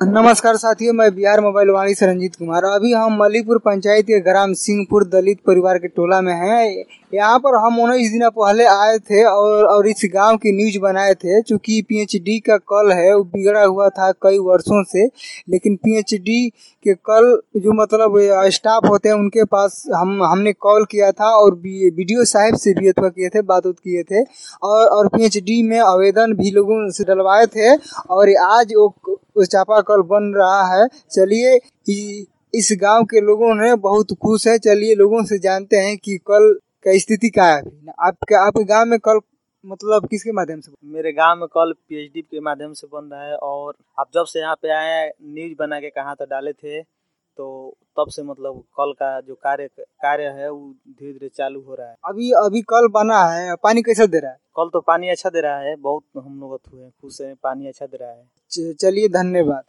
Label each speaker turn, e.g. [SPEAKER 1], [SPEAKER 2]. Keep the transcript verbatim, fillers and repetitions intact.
[SPEAKER 1] नमस्कार साथियों, मैं बिहार मोबाइल वाणी से रंजीत कुमार। अभी हम मलीपुर पंचायत के ग्राम सिंहपुर दलित परिवार के टोला में हैं। यहाँ पर हम उन्नीस दिन पहले आए थे और और इस गांव की न्यूज बनाए थे। चूँकि पीएचडी का कल है वो बिगड़ा हुआ था कई वर्षों से, लेकिन पीएचडी के कल जो मतलब स्टाफ होते हैं उनके पास हम हमने कॉल किया था और बीडीओ साहब से भी अथवा किए थे, बात किए थे और और पीएचडी में आवेदन भी लोगों से डलवाए थे और आज वो चापाकल बन रहा है। चलिए, इस गांव के लोगों ने बहुत खुश है। चलिए लोगों से जानते हैं कि कल का स्थिति क्या है। आपके आपके गांव में कल मतलब किसके माध्यम से?
[SPEAKER 2] मेरे गांव में कल पीएचडी के माध्यम से बन रहा है और आप जब से यहाँ पे आए न्यूज बना के कहाँ तो डाले थे, तो तब से मतलब कल का जो कार्य कार्य है वो धीरे धीरे चालू हो रहा है।
[SPEAKER 1] अभी अभी कल बना है, पानी कैसा दे रहा है?
[SPEAKER 2] कल तो पानी अच्छा दे रहा है, बहुत हम लोग हुए खुश हैं, पानी अच्छा दे रहा है।
[SPEAKER 1] चलिए धन्यवाद।